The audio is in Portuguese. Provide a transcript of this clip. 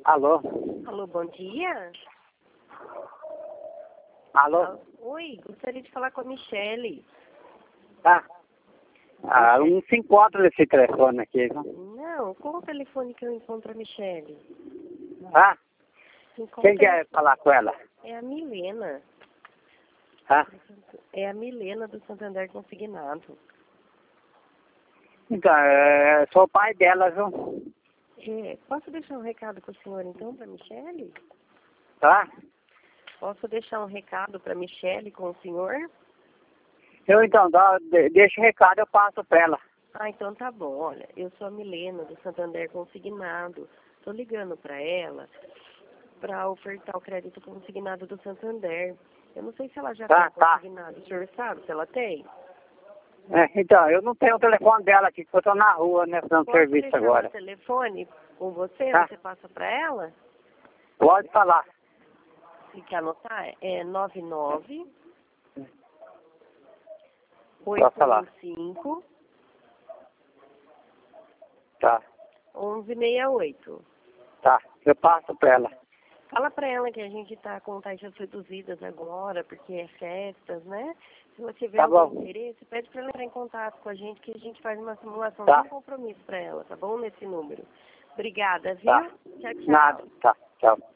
Alô? Alô, bom dia. Alô? Oi, gostaria de falar com a Michele. Tá. Não se encontra esse telefone aqui, não? Não, qual o telefone que eu encontro a Michele? Ah? Qual Quem quer falar com ela? É a Milena. Ah? É a Milena do Santander Consignado. Então, sou o pai dela, viu? Posso deixar um recado com o senhor, então, para a Michele? Tá? Posso deixar um recado para a Michele com o senhor? Eu então, deixa o recado, eu passo pra ela. Ah, então tá bom. Olha, eu sou a Milena do Santander Consignado. Estou ligando para ela para ofertar o crédito consignado do Santander. Eu não sei se ela já tem consignado. O senhor sabe se ela tem? Então, eu não tenho o telefone dela aqui, porque eu tô na rua, né, fazendo serviço agora. Posso deixar o telefone com você? Tá. Você passa para ela? Pode falar. Se quer anotar, é 99 Pode falar. 815 Tá. 1168. Tá. Eu passo pra ela. Fala para ela que a gente está com taxas reduzidas agora, porque é festas, né? Se você tiver algum interesse, pede para ela entrar em contato com a gente, que a gente faz uma simulação sem compromisso para ela, tá bom? Nesse número. Obrigada, viu? Tá. Tchau, tchau. Nada. Tá. Tchau.